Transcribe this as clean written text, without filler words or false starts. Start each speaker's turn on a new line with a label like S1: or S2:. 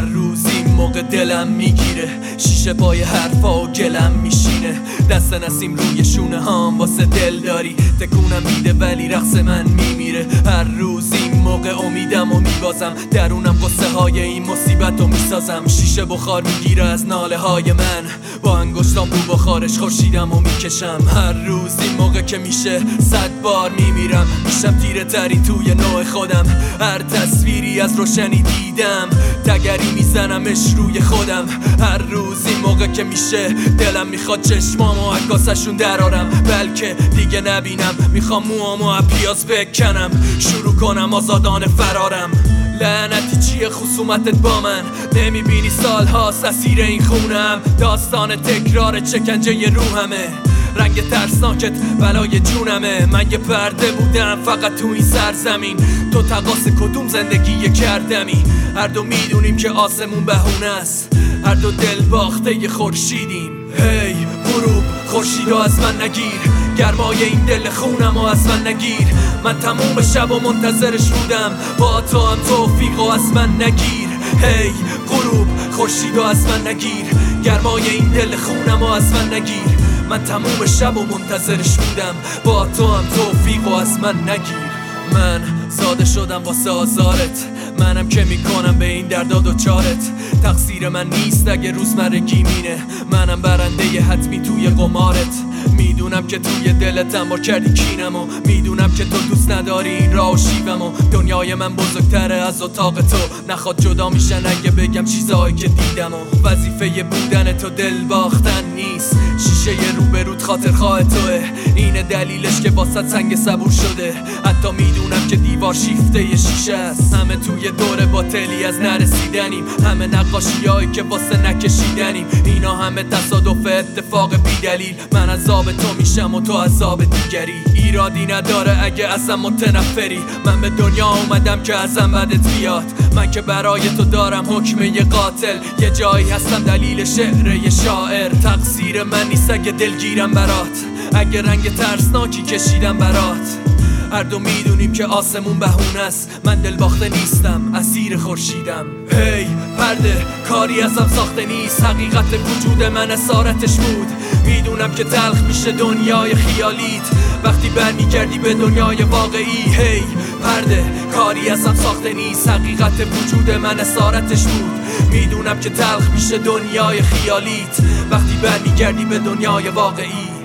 S1: هر روز این موقع دلم میگیره، شیشه پای حرفا و گلم میشینه، دست نسیم روی شونه هام واسه دل داری تکونم میده ولی رقص من میمیره. هر روز این موقع امیدم و میبازم، درونم قصه های این مصیبت رو میسازم. شیشه بخار میگیره از ناله های من، با انگشتام رو بخارش خورشیدم و میکشم. هر روز این موقع که میشه 100 بار میمیرم، میشم تیره تری توی نوع خودم. هر تصویری از روشنی دیدم، تگری میزنمش روی خودم. هر روز این موقع که میشه دلم میخواد چشمامو عکاسشون درارم، بلکه دیگه نبینم. میخوام موامو پیاز بکنم، شروع کنم آزادانه فرارم. لعنتی چیه خصومتت با من؟ نمیبینی سالهاست اسیر این خونم، داستان تکرار چکنجه روحمه. رنگ ترسناکت بلای جونمه، من یه پرده بودم فقط تو این سرزمین. تو تقاس کدوم زندگی کردمی؟ هر دو میدونیم که آسمون بهونه است، هر دو دل باخته ی خورشیدیم. هی غروب خورشیدو از من نگیر، گرمای این دل خونم و از من نگیر. من تموم شب و منتظرش بودم، با تو هم توفیقو از من نگیر. هی غروب خورشیدو از من نگیر، گرمای این دل خونم و از من نگیر. من تموم شب و منتظرش بودم، با تو هم توفیقو از من نگیر. من زاده شدم واسه آزارت، منم که میکنم به این دردا دوچارت. تقصیر من نیست اگه روزمرگی مینه، منم برنده ی حتمی توی قمارت. میدونم که توی دلت انبار کردی کینمو، میدونم که تو دوست نداری این راه و شیومو. دنیای من بزرگتره از اتاق تو، نخواد جدا میشن اگه بگم چیزایی که دیدمو. وظیفه بودن تو دل باختن نیست، شیشه روبروت خاطر خواه توه. اینه دلیلش که واسه سنگ صبور شده، حتی میدونم که دیوار شیفته ی شیشه است. همه توی دور باطلی از نرسیدنیم، همه نقاشیایی که واسه نکشیدنیم. اینا همه تصادف اتفاق بی دلیل، من عذاب تو میشم و تو عذاب دیگری. ایرادی نداره اگه ازم متنفری، من به دنیا اومدم که ازم بدت بیاد. من که برای تو دارم حکم یه قاتل، یه جایی هستم دلیل شعر یه شاعر. تقصیر من نیست اگه دلگیرم برات، اگه رنگ ترسناکی کشیدم برات. هر دو میدونیم که آسمون بهونه است، من دل باخته نیستم اسیر خورشیدم. هی پرده کاری ازم ساخته نیست، حقیقت وجود من اسارتش بود. میدونم که تلخ میشه دنیای خیالیت وقتی برمیگردی به دنیای واقعی. هی پرده کاری ازم ساخته نیست، حقیقت وجود من اسارتش بود. میدونم که تلخ میشه دنیای خیالیت وقتی برمیگردی به دنیای واقعی.